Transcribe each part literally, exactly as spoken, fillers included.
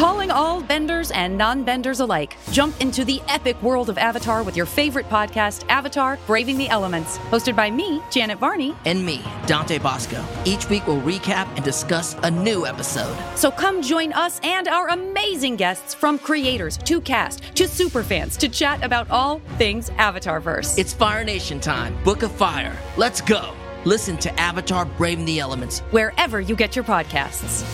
Calling all benders and non-benders alike. Jump into the epic world of Avatar with your favorite podcast, Avatar: Braving the Elements. Hosted by me, Janet Varney. And me, Dante Bosco. Each week we'll recap and discuss a new episode. So come join us and our amazing guests, from creators to cast to superfans, to chat about all things Avatarverse. It's Fire Nation time. Book of Fire. Let's go. Listen to Avatar: Braving the Elements wherever you get your podcasts.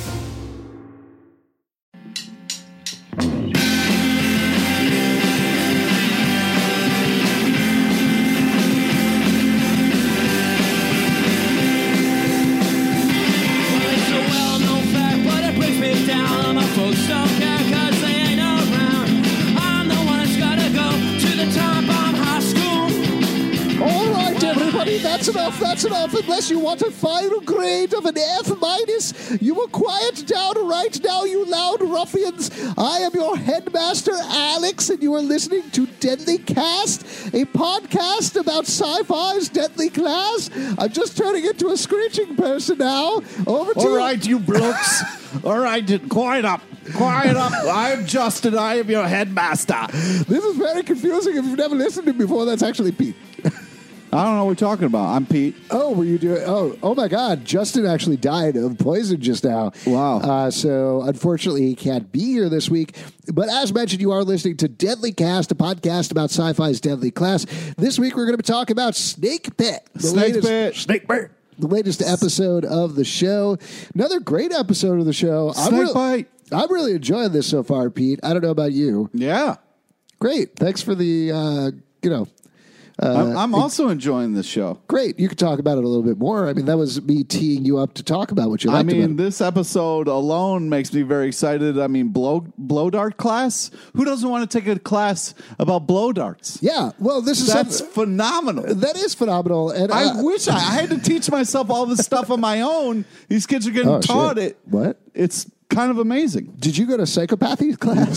That's enough, that's enough. Unless you want a final grade of an F minus, you will quiet down right now, you loud ruffians. I am your headmaster, Alex, and you are listening to Deadly Cast, a podcast about sci-fi's deadly class. I'm just turning into a screeching person now. Over to All you. right, you blokes. All right, quiet up. Quiet up. I'm Justin. I am your headmaster. This is very confusing. If you've never listened to me before, that's actually Pete. I don't know what you're talking about. I'm Pete. Oh, were you doing? Oh, oh my God! Justin actually died of poison just now. Wow. Uh, so unfortunately, he can't be here this week. But as mentioned, you are listening to Deadly Cast, a podcast about sci-fi's deadly class. This week, we're going to be talking about Snake Pit. The Snake latest, Pit. Snake Pit. The latest episode of the show. Another great episode of the show. Snake I'm re- Bite. I'm really enjoying this so far, Pete. I don't know about you. Yeah. Great. Thanks for the, uh, you know. Uh, I'm, I'm also enjoying this show. Great. You could talk about it a little bit more. I mean, that was me teeing you up to talk about what you liked I mean, about it. this episode alone makes me very excited. I mean, blow blow dart class? Who doesn't want to take a class about blow darts? Yeah. Well, this is That's something- phenomenal. that is phenomenal. And I uh, wish I, I had to teach myself all this stuff on my own. These kids are getting Oh, taught shit. it. What? It's kind of amazing. Did you go to psychopathy class?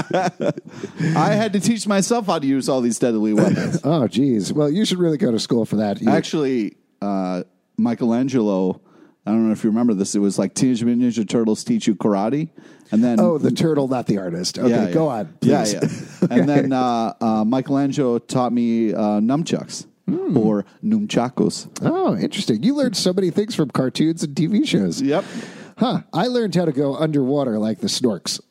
I had to teach myself how to use all these deadly weapons. Oh, geez. Well, you should really go to school for that. You- Actually, uh, Michelangelo, I don't know if you remember this, it was like Teenage Mutant Ninja Turtles teach you karate. And then, oh, the turtle, not the artist. Okay, yeah, yeah. go on. Yeah, Please. yeah. And then uh, uh, Michelangelo taught me uh, nunchucks Hmm. or nunchakos. Oh, interesting. You learned so many things from cartoons and T V shows. Yep. Huh. I learned how to go underwater like the snorks.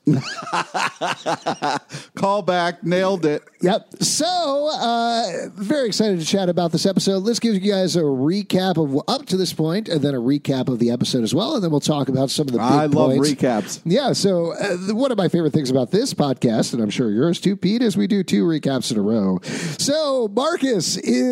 Call back, nailed it. Yep. So, uh, very excited to chat about this episode. Let's give you guys a recap of up to this point, and then a recap of the episode as well, and then we'll talk about some of the big I love points. recaps. Yeah, so uh, the- one of my favorite things about this podcast, and I'm sure yours too, Pete, is we do two recaps in a row. So Marcus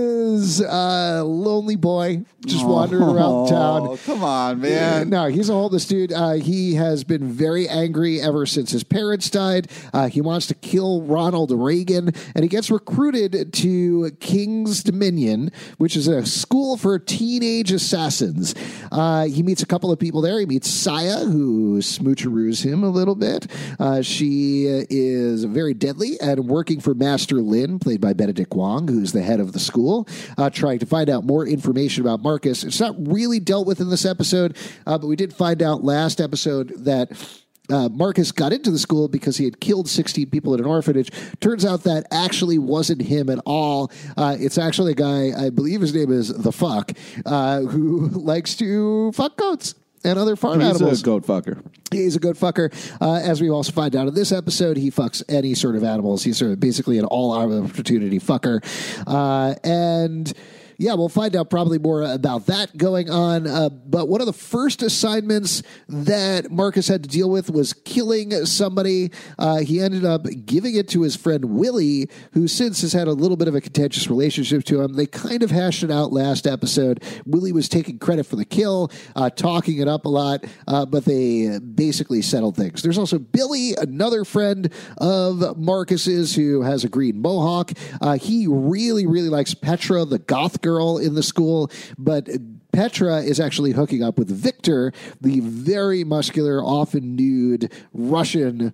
is a lonely boy just wandering around town. Oh, come on, Yeah, man. no, he's a homeless dude. Uh, he has been very angry ever since his parents died. Uh, he wants to kill Ronald Reagan, and he gets recruited to King's Dominion, which is a school for teenage assassins. Uh, he meets a couple of people there. He meets Saya, who smoocheroos him a little bit. Uh, she is very deadly and working for Master Lin, played by Benedict Wong, who's the head of the school, uh, trying to find out more information about Marcus. It's not really dealt with in this episode, uh, but we did find out last episode that Uh, Marcus got into the school because he had killed sixteen people at an orphanage. Turns out that actually wasn't him at all. Uh, it's actually a guy, I believe his name is The Fuck, uh, who likes to fuck goats and other farm He's animals. a goat fucker. He's a goat fucker. Uh, as we also find out in this episode, he fucks any sort of animals. He's sort of basically an all-opportunity fucker. Uh, and... Yeah, we'll find out probably more about that going on. Uh, but one of the first assignments that Marcus had to deal with was killing somebody. Uh, he ended up giving it to his friend Willie, who since has had a little bit of a contentious relationship to him. They kind of hashed it out last episode. Willie was taking credit for the kill, uh, talking it up a lot, uh, but they basically settled things. There's also Billy, another friend of Marcus's who has a green mohawk. Uh, he really, really likes Petra, the goth girl in the school, but Petra is actually hooking up with Victor, the very muscular, often nude Russian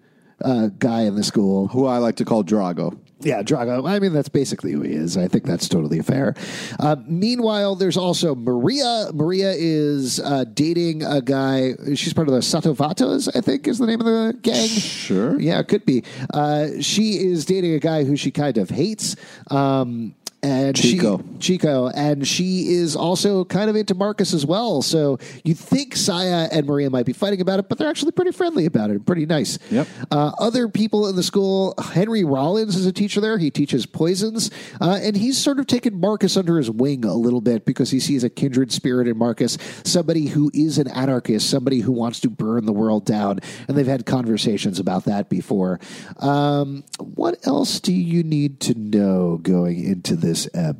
uh, guy in the school. Who I like to call Drago. Yeah, Drago. I mean, that's basically who he is. I think that's totally fair. Uh, meanwhile, there's also Maria. Maria is uh, dating a guy. She's part of the Satovatos, I think, is the name of the gang. Sure. Yeah, it could be. Uh, she is dating a guy who she kind of hates. Um, And Chico. She, Chico. And she is also kind of into Marcus as well. So you think Saya and Maria might be fighting about it, but they're actually pretty friendly about it. Pretty nice. Yep. Uh, other people in the school, Henry Rollins is a teacher there. He teaches poisons. Uh, and he's sort of taken Marcus under his wing a little bit because he sees a kindred spirit in Marcus, somebody who is an anarchist, somebody who wants to burn the world down. And they've had conversations about that before. Um, what else do you need to know going into this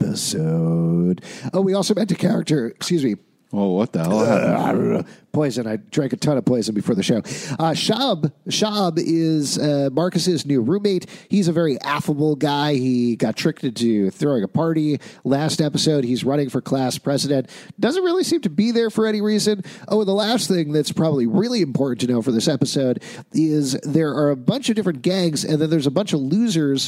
episode? Oh, we also met a character, excuse me. Oh, what the hell Uh, happened? I don't know. Poison. I drank a ton of poison before the show. Uh, Shab. Shab is uh, Marcus's new roommate. He's a very affable guy. He got tricked into throwing a party last episode. He's running for class president. Doesn't really seem to be there for any reason. Oh, and the last thing that's probably really important to know for this episode is there are a bunch of different gangs, and then there's a bunch of losers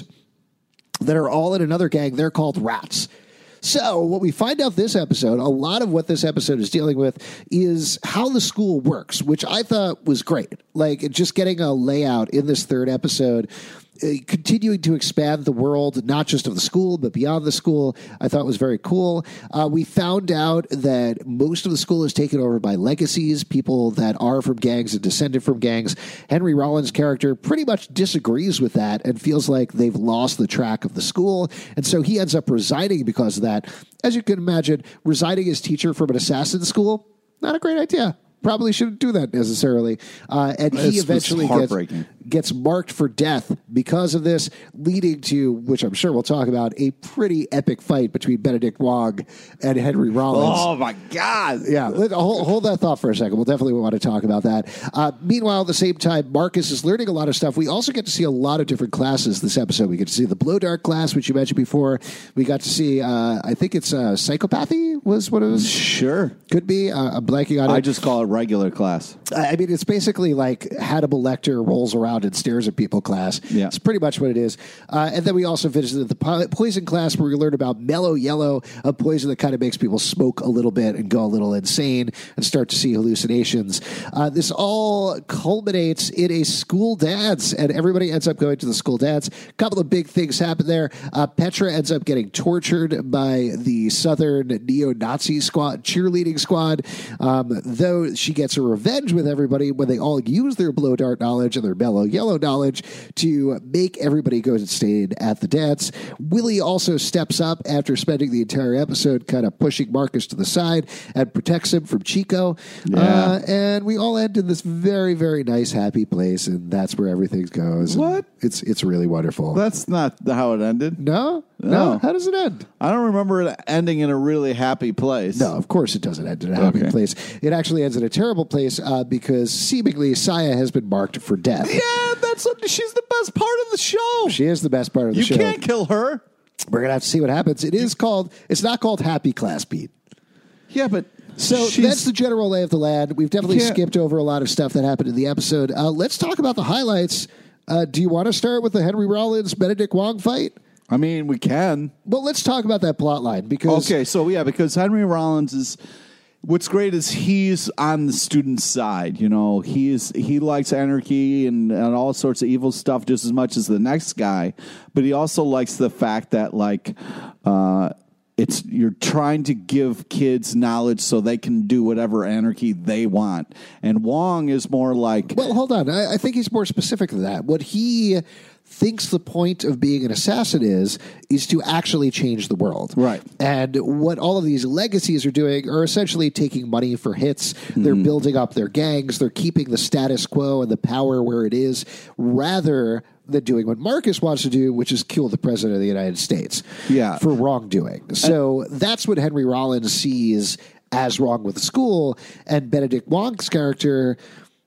that are all in another gang. They're called rats. So what we find out this episode, a lot of what this episode is dealing with is how the school works, which I thought was great. Like just getting a layout in this third episode, uh, continuing to expand the world, not just of the school, but beyond the school, I thought was very cool. Uh, we found out that most of the school is taken over by legacies, people that are from gangs and descended from gangs. Henry Rollins' character pretty much disagrees with that and feels like they've lost the track of the school. And so he ends up resigning because of that. As you can imagine, resigning as teacher from an assassin school, not a great idea. Probably shouldn't do that necessarily. Uh, and he It's- it's eventually gets, heartbreaking. gets marked for death because of this, leading to, which I'm sure we'll talk about, a pretty epic fight between Benedict Wong and Henry Rollins. Oh, my God. Yeah, let, hold, hold that thought for a second. We'll definitely want to talk about that. Uh, meanwhile, at the same time, Marcus is learning a lot of stuff. We also get to see a lot of different classes this episode. We get to see the Blow Dark class, which you mentioned before. We got to see, uh, I think it's uh, psychopathy was what it was. Sure. Could be. Uh, I'm blanking on it. I just call it regular class. I mean, it's basically like Hannibal Lecter rolls around and stares at people class. Yeah. It's pretty much what it is. Uh, and then we also visited the po- poison class where we learned about mellow yellow, a poison that kind of makes people smoke a little bit and go a little insane and start to see hallucinations. Uh, this all culminates in a school dance, and everybody ends up going to the school dance. A couple of big things happen there. Uh, Petra ends up getting tortured by the Southern neo-Nazi squad, cheerleading squad, um, though she gets a revenge with everybody when they all use their blow dart knowledge and their mellow yellow knowledge to make everybody go and stay at the dance. Willie also steps up after spending the entire episode kind of pushing Marcus to the side and protects him from Chico. Yeah. Uh, and we all end in this very, very nice, happy place, and that's where everything goes. And What? It's it's really wonderful. That's not how it ended. no? no? No. How does it end? I don't remember it ending in a really happy place. No, of course it doesn't end in a happy Okay. place. It actually ends in a terrible place uh, because seemingly Saya has been marked for death. Yeah, that's she's the best part of the show. She is the best part of the you show. can't kill her. We're going to have to see what happens. It is called, it's not called Happy Class Beat. Yeah, but So she's, that's the general lay of the land. We've definitely Yeah. skipped over a lot of stuff that happened in the episode. Uh, let's talk about the highlights. Uh, do you want to start with the Henry Rollins Benedict Wong fight? I mean, we can. Well, let's talk about that plot line because Okay, so yeah, because Henry Rollins is. What's great is he's on the student side. You know, he's he likes anarchy and, and all sorts of evil stuff just as much as the next guy, but he also likes the fact that like uh, it's you're trying to give kids knowledge so they can do whatever anarchy they want. And Wong is more like, Well, hold on. I, I think he's more specific than that. What he thinks the point of being an assassin is, is to actually change the world. Right. And what all of these legacies are doing are essentially taking money for hits. They're building up their gangs. They're keeping the status quo and the power where it is, rather than doing what Marcus wants to do, which is kill the president of the United States Yeah. for wrongdoing. So that's what Henry Rollins sees as wrong with the school. And Benedict Wong's character,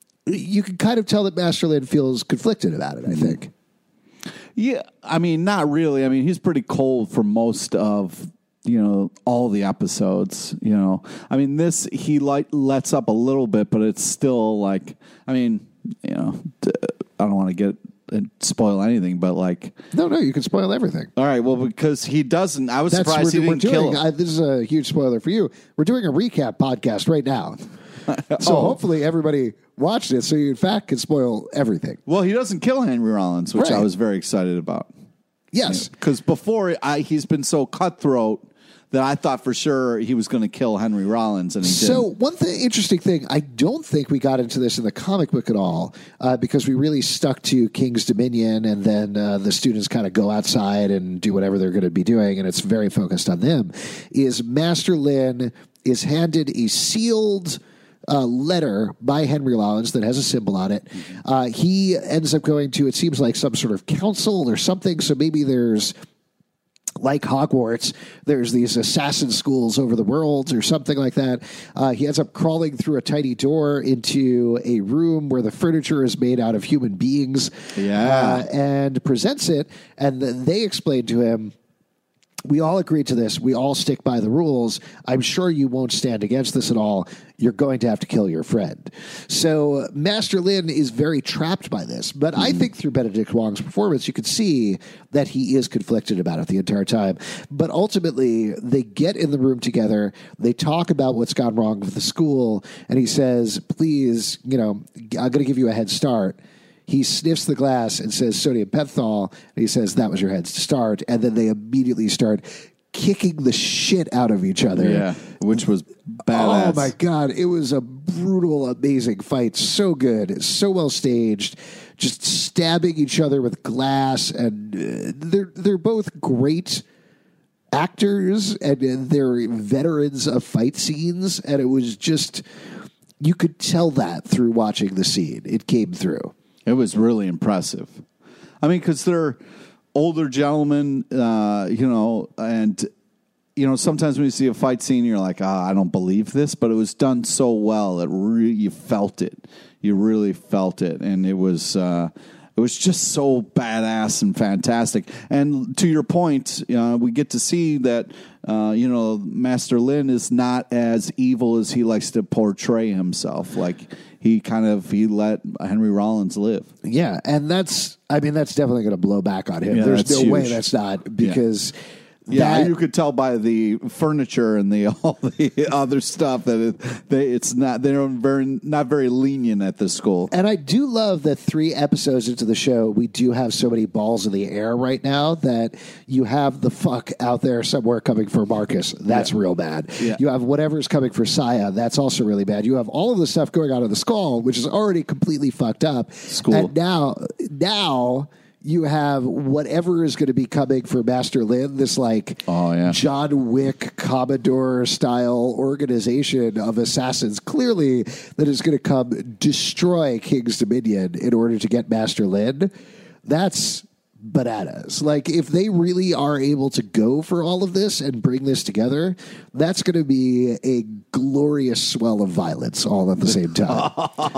you can kind of tell that Masterland feels conflicted about it, I think. yeah, I mean, not really. I mean, he's pretty cold for most of, you know, all the episodes, you know. I mean, this, he like lets up a little bit, but it's still like, I mean, you know, t- I don't want to get spoil anything, but like, No, no, you can spoil everything. all right, well, because he doesn't. I was That's surprised he what we're didn't kill doing. him. I, this is a huge spoiler for you. We're doing a recap podcast right now. So Oh. hopefully everybody watched it so you, in fact, can spoil everything. Well, he doesn't kill Henry Rollins, which I Right. was very excited about. Yes. Because before, I, he's been so cutthroat that I thought for sure he was going to kill Henry Rollins, and he So didn't. one thing, interesting thing, I don't think we got into this in the comic book at all uh, because we really stuck to King's Dominion, and then uh, the students kind of go outside and do whatever they're going to be doing, and it's very focused on them. Is Master Lin is handed a sealed uh, letter by Henry Rollins that has a symbol on it. Uh, he ends up going to, it seems like some sort of council or something. So maybe there's, like Hogwarts, there's these assassin schools over the world or something like that. Uh, he ends up crawling through a tiny door into a room where the furniture is made out of human beings. Yeah. Uh, and presents it. And then they explain to him, we all agreed to this. We all stick by the rules. I'm sure you won't stand against this at all. You're going to have to kill your friend. So Master Lin is very trapped by this. But mm. I think through Benedict Wong's performance, you could see that he is conflicted about it the entire time. But ultimately, they get in the room together. They talk about what's gone wrong with the school. And he says, please, you know, I'm going to give you a head start. He sniffs the glass and says sodium pentothal, and he says, that was your head start. And then they immediately start kicking the shit out of each other. Yeah, which was badass. Oh, my God. It was a brutal, amazing fight. So good. So well staged. Just stabbing each other with glass. And uh, they're, they're both great actors, and uh, they're veterans of fight scenes. And it was just, you could tell that through watching the scene. It came through. It was really impressive. I mean, because they're older gentlemen, uh, you know, and, you know, sometimes when you see a fight scene, you're like, ah, I don't believe this, but it was done so well. It re- you felt it. You really felt it. And it was, uh, it was just so badass and fantastic. And to your point, uh, we get to see that, uh, you know, Master Lin is not as evil as he likes to portray himself. Like, he kind of, he let Henry Rollins live. Yeah, and that's, I mean, that's definitely going to blow back on him. Yeah, There's that's no huge. way that's not, because Yeah, that, you could tell by the furniture and the all the other stuff that it, they, it's not, they're very not very lenient at the school. and I do love that three episodes into the show, we do have so many balls in the air right now that you have the fuck out there somewhere coming for Marcus. That's Yeah. real bad. Yeah. You have whatever's coming for Saya. That's also really bad. You have all of the stuff going on in the skull, which is already completely fucked up. School. And now, now you have whatever is going to be coming for Master Lin, this like Oh, yeah. John Wick Commodore style organization of assassins, clearly that is going to come destroy King's Dominion in order to get Master Lin. That's bananas. Like, if they really are able to go for all of this and bring this together, that's going to be a glorious swell of violence all at the same time.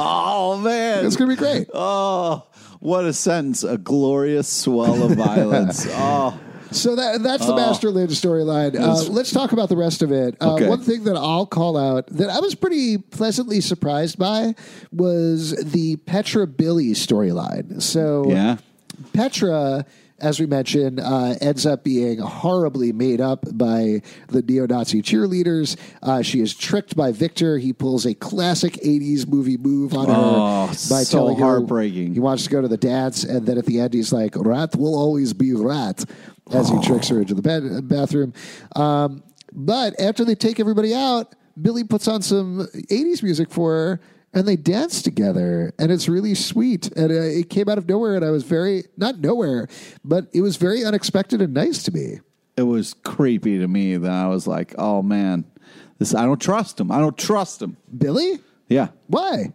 Oh, man. It's going to be great. Oh, what a sentence. A glorious swell of violence. Oh. So that that's the Master Lin storyline. Uh, let's talk about the rest of it. Uh, Okay. One thing that I'll call out that I was pretty pleasantly surprised by was the Petra Billy storyline. So Yeah. Petra, as we mentioned, uh, ends up being horribly made up by the neo-Nazi cheerleaders. Uh, she is tricked by Victor. He pulls a classic eighties movie move on Oh, her by so telling her heartbreaking. he wants to go to the dance, and then at the end he's like, "Rat will always be rat," as he tricks her into the bed, bathroom. Um, but after they take everybody out, Billy puts on some eighties music for her, and they dance together, and it's really sweet. And uh, it came out of nowhere, and I was very, not nowhere, but it was very unexpected and nice to me. It was creepy to me that I was like, oh, man, this I don't trust him. I don't trust him. Billy? Yeah. Why?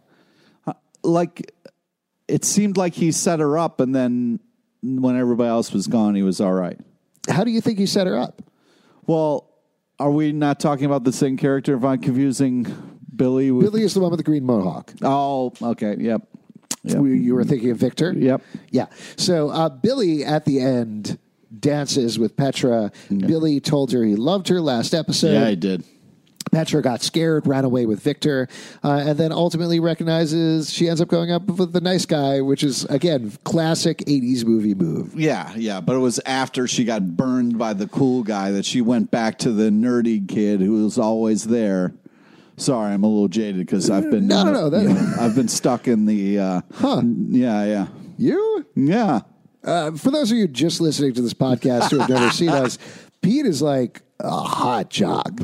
Like, it seemed like he set her up, and then when everybody else was gone, he was all right. How do you think he set her up? Well, are we not talking about the same character if I'm confusing Billy with... Billy is the one with the green mohawk. Oh, okay, yep. Yep. We- You were thinking of Victor? Yep. Yeah. So uh, Billy, at the end, dances with Petra. Billy told her he loved her last episode. Yeah, I did. Petra got scared, ran away with Victor, uh, and then ultimately recognizes she ends up going up with the nice guy, which is, again, classic eighties movie move. Yeah, yeah, but it was after she got burned by the cool guy that she went back to the nerdy kid who was always there. Sorry, I'm a little jaded because I've been no, no, no, that... you know, I've been stuck in the uh, huh? Yeah, yeah. You? Yeah. Uh, for those of you just listening to this podcast who have never seen us, Pete is like a hot jock.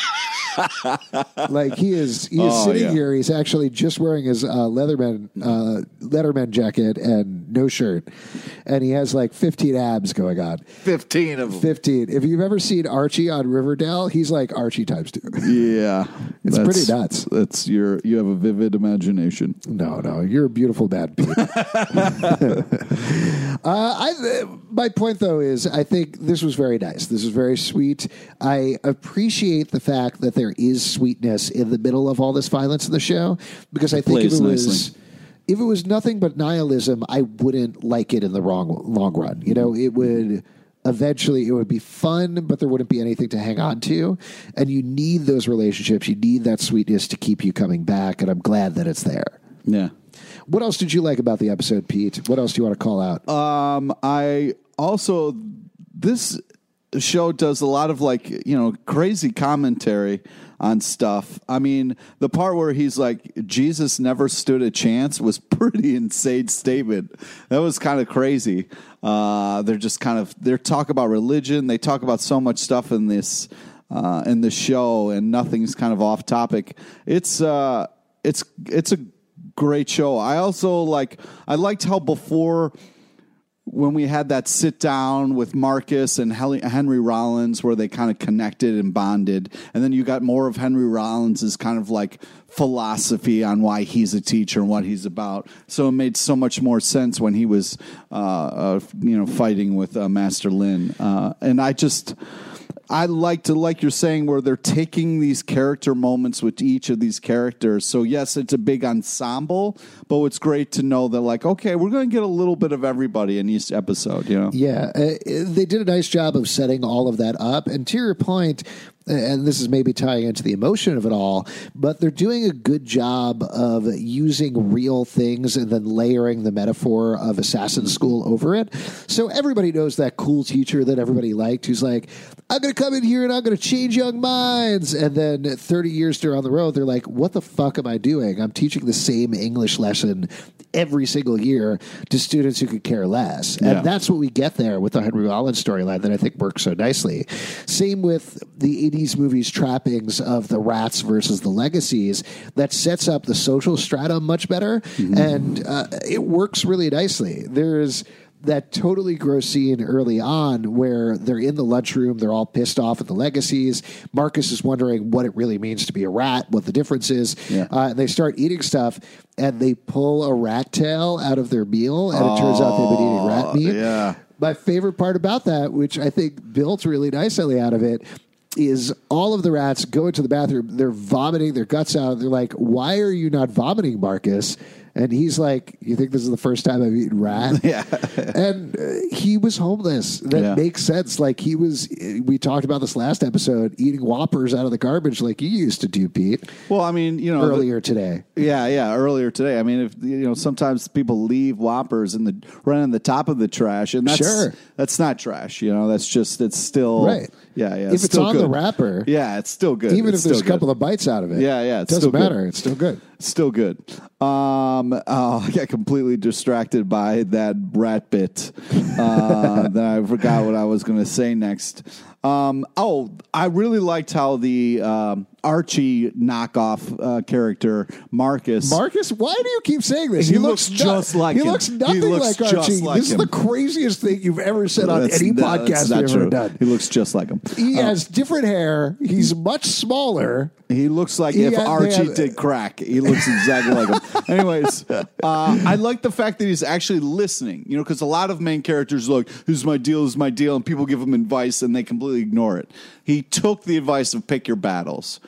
Like he is, he is Oh, sitting yeah. here. He's actually just wearing his uh, Leatherman uh, Letterman jacket and no shirt, and he has like fifteen abs going on. Fifteen of them. Fifteen. If you've ever seen Archie on Riverdale, he's like Archie times two. Yeah, It's that's- pretty nuts. That's your. You have a vivid imagination. No, no, you're a beautiful man, Pete. uh, I, my point, though, is I think this was very nice. This was very sweet. I appreciate the fact that there is sweetness in the middle of all this violence in the show, because I think if plays it was nicely. if it was nothing but nihilism, I wouldn't like it in the wrong long run. You know, it would. Eventually, it would be fun, but there wouldn't be anything to hang on to. And you need those relationships. You need that sweetness to keep you coming back. And I'm glad that it's there. Yeah. What else did you like about the episode, Pete? What else do you want to call out? Um, I also this show does a lot of like you know crazy commentary on stuff. I mean, the part where he's like, Jesus never stood a chance was pretty insane statement. That was kind of crazy. Uh, they're just kind of, they're talk about religion. They talk about so much stuff in this, uh, in the show, and nothing's kind of off topic. It's, uh, it's, it's a great show. I also like, I liked how before, when we had that sit down with Marcus and Henry Rollins where they kind of connected and bonded, and then you got more of Henry Rollins's kind of like philosophy on why he's a teacher and what he's about. So it made so much more sense when he was, uh, uh, you know, fighting with uh, Master Lin. Uh, and I just... I like to, like you're saying, where they're taking these character moments with each of these characters. So, yes, it's a big ensemble, but it's great to know that, like, okay, we're going to get a little bit of everybody in each episode, you know? Yeah, uh, they did a nice job of setting all of that up. And to your point, and this is maybe tying into the emotion of it all, but they're doing a good job of using real things and then layering the metaphor of Assassin's School over it. So everybody knows that cool teacher that everybody liked who's like, I'm going to come in here and I'm going to change young minds. And then thirty years down the road, they're like, what the fuck am I doing? I'm teaching the same English lesson every single year to students who could care less. Yeah. And that's what we get there with the Henry Rollins storyline that I think works so nicely. Same with the eighties movies trappings of the rats versus the legacies that sets up the social stratum much better. Mm-hmm. And uh, it works really nicely. There's that totally gross scene early on where they're in the lunchroom, they're all pissed off at the legacies. Marcus is wondering what it really means to be a rat, what the difference is. Yeah. Uh, and they start eating stuff, and they pull a rat tail out of their meal, and it turns out they've been eating rat meat. Yeah. My favorite part about that, which I think built really nicely out of it, is all of the rats go into the bathroom, they're vomiting their guts out. They're like, why are you not vomiting, Marcus? And he's like, you think this is the first time I've eaten rat? Yeah. And uh, he was homeless. That Yeah. makes sense. Like he was, we talked about this last episode, eating Whoppers out of the garbage like you used to do, Pete, Well, I mean, you know, the- earlier today. Yeah, yeah. Earlier today, I mean, if you know, sometimes people leave Whoppers in the right on the top of the trash, and that's Sure. that's not trash. You know, that's just it's still Right. Yeah, yeah. If it's still on good. the wrapper, yeah, it's still good. even It's if there's a still couple good. of bites out of it. Yeah, yeah, It it's doesn't still good. matter. It's still good. Still good. Um, oh, I got completely distracted by that rat bit. Uh, that I forgot what I was going to say next. Um, oh, I really liked how the um, Archie knockoff uh, character Marcus. Marcus, why do you keep saying this? He looks no- just like he him. looks He nothing looks like just Archie. like this him. is the craziest thing you've ever said on That's any not- podcast that's not we've ever true. done. He looks just like him. He Uh, has different hair. He's much smaller. He looks like He if had- they Archie have- did crack. He looks exactly like him. Anyways, uh, I like the fact that he's actually listening, you know, because a lot of main characters are like, this is my deal, this is my deal, and people give him advice and they completely ignore it. He took the advice of pick your battles,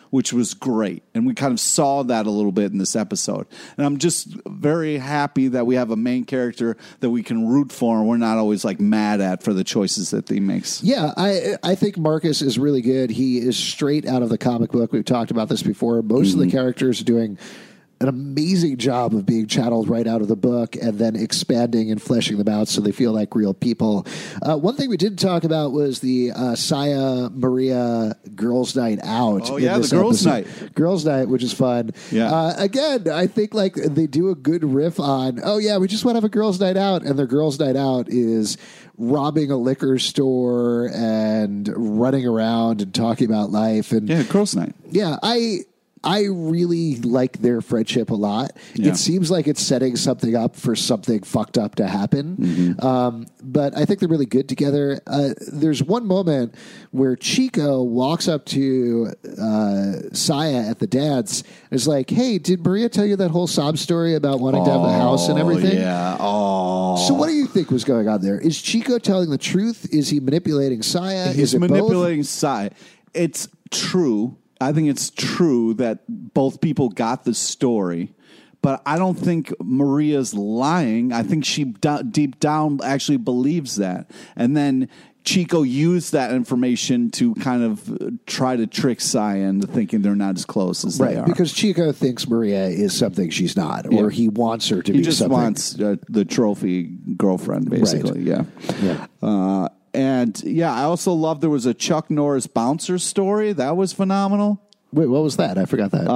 which was great. And we kind of saw that a little bit in this episode. And I'm just very happy that we have a main character that we can root for and we're not always like mad at for the choices that he makes. Yeah, I I think Marcus is really good. He is straight out of the comic book. We've talked about this before. Most mm-hmm. of the characters are doing an amazing job of being channeled right out of the book and then expanding and fleshing them out so they feel like real people. Uh, one thing we didn't talk about was the uh, Saya Maria Girls' Night Out. Oh, yeah, the Girls' episode. Night. Girls' Night, which is fun. Yeah. Uh, again, I think like they do a good riff on, oh, yeah, we just want to have a Girls' Night Out. And their Girls' Night Out is robbing a liquor store and running around and talking about life. And yeah, Girls' Night. Yeah, I... I really like their friendship a lot. Yeah. It seems like it's setting something up for something fucked up to happen. Mm-hmm. Um, but I think they're really good together. Uh, there's one moment where Chico walks up to uh, Saya at the dance and is like, hey, did Maria tell you that whole sob story about wanting oh, to have the house and everything? Yeah. Oh. So what do you think was going on there? Is Chico telling the truth? Is he manipulating Saya? He's is it manipulating both? Saya. It's true. I think it's true that both people got the story, but I don't think Maria's lying. I think she d- deep down actually believes that. And then Chico used that information to kind of try to trick Saya into thinking they're not as close as right, they are. Because Chico thinks Maria is something she's not, or yeah. he wants her to he be just something. wants uh, the trophy girlfriend, basically. Right. Yeah. Yeah. Uh, and yeah, I also love there was a Chuck Norris bouncer story. That was phenomenal. Wait, what was that? I forgot that.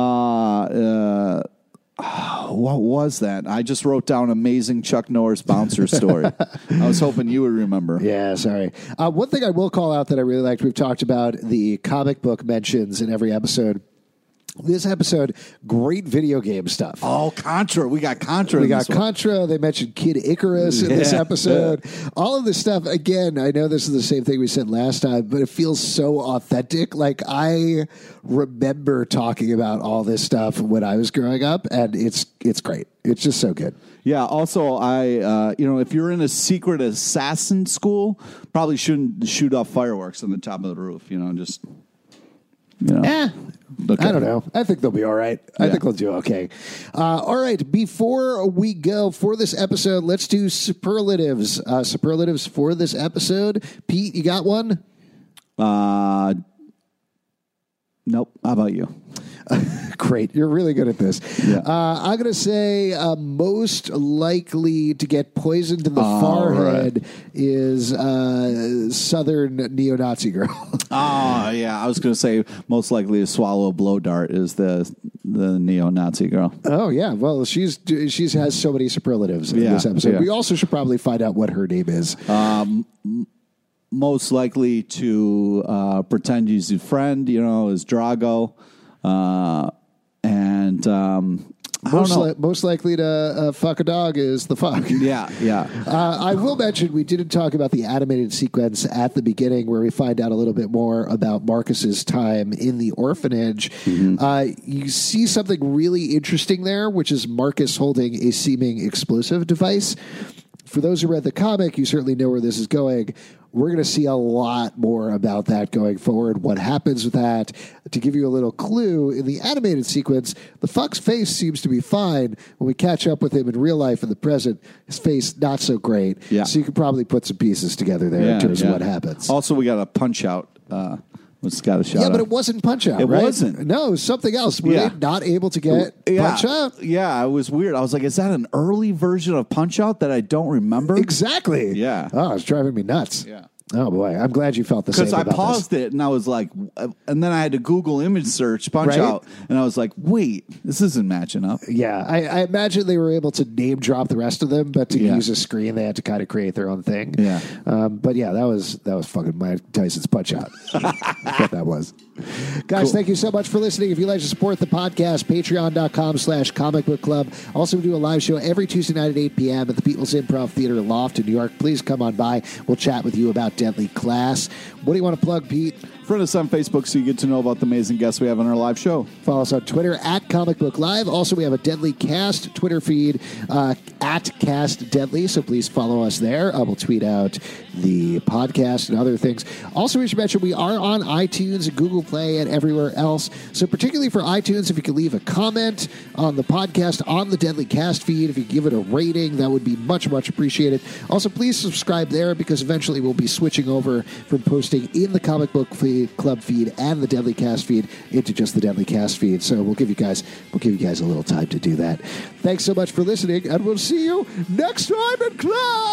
Uh, uh, what was that? I just wrote down amazing Chuck Norris bouncer story. I was hoping you would remember. Yeah, sorry. Uh, one thing I will call out that I really liked, we've talked about the comic book mentions in every episode. This episode, great video game stuff. Oh, Contra. We got Contra We in got this one. Contra. They mentioned Kid Icarus in Yeah. this episode. All of this stuff, again, I know this is the same thing we said last time, but it feels so authentic. Like, I remember talking about all this stuff when I was growing up, and it's it's great. It's just so good. Yeah. Also, I, uh, you know, if you're in a secret assassin school, probably shouldn't shoot off fireworks on the top of the roof. You know, just, you know. Eh. Okay. I don't know. I think they'll be all right. I Yeah. think they'll do okay. Uh, all right. Before we go for this episode, let's do superlatives. Uh, superlatives for this episode. Pete, you got one? Uh, nope. How about you? Great. You're really good at this. Yeah. Uh, I'm going to say uh, most likely to get poisoned in the Oh, forehead right. is uh, Southern neo-Nazi girl. Oh, yeah. I was going to say most likely to swallow a blow dart is the the neo-Nazi girl. Oh, yeah. Well, she's she's has so many superlatives in Yeah, this episode. yeah. We also should probably find out what her name is. Um, m- most likely to uh, pretend he's a friend, you know, is Drago. Uh, and um, I don't Most, know. li- most likely to uh, fuck a dog is the fuck. yeah, yeah. Uh, I will mention we didn't talk about the animated sequence at the beginning where we find out a little bit more about Marcus's time in the orphanage. Mm-hmm. Uh, you see something really interesting there, which is Marcus holding a seeming explosive device. For those who read the comic, you certainly know where this is going. We're going to see a lot more about that going forward, what happens with that. To give you a little clue, in the animated sequence, the fuck's face seems to be fine. When we catch up with him in real life in the present, his face not so great. Yeah. So you could probably put some pieces together there Yeah, in terms yeah. of what happens. Also, we got a punch out. Uh, let's got a shout yeah, out. but it wasn't Punch-Out, It right? wasn't. No, it was something else. Were Yeah. they not able to get yeah, Punch-Out? Yeah, it was weird. I was like, is that an early version of Punch Out that I don't remember? Exactly. Yeah. Oh, it's driving me nuts. Yeah. Oh, boy. I'm glad you felt the same Because I about paused this. it and I was like, and then I had to Google image search Punch Right? Out, and I was like, wait, this isn't matching up. Yeah, I, I imagine they were able to name drop the rest of them, but to Yeah. use a screen, they had to kind of create their own thing. Yeah. Um, but yeah, that was that was fucking Mike Tyson's Punch Out. What that was. Guys, Cool. thank you so much for listening. If you'd like to support the podcast, patreon.com slash comic book club. Also, we do a live show every Tuesday night at eight p.m. at the People's Improv Theater Loft in New York. Please come on by. We'll chat with you about Deadly Class. What do you want to plug, Pete? Friend us on Facebook so you get to know about the amazing guests we have on our live show. Follow us on Twitter at Comic Book Live. Also, we have a Deadly Cast Twitter feed uh, at Cast Deadly, so please follow us there. Uh, we'll tweet out the podcast and other things. Also, we should mention we are on iTunes and Google Play and everywhere else. So particularly for iTunes, if you could leave a comment on the podcast on the Deadly Cast feed, if you give it a rating, that would be much, much appreciated. Also, please subscribe there because eventually we'll be switching over from posting in the Comic Book Club feed and the Deadly Cast feed into just the Deadly Cast feed. So we'll give you guys we'll give you guys a little time to do that. Thanks so much for listening, and we'll see you next time in class.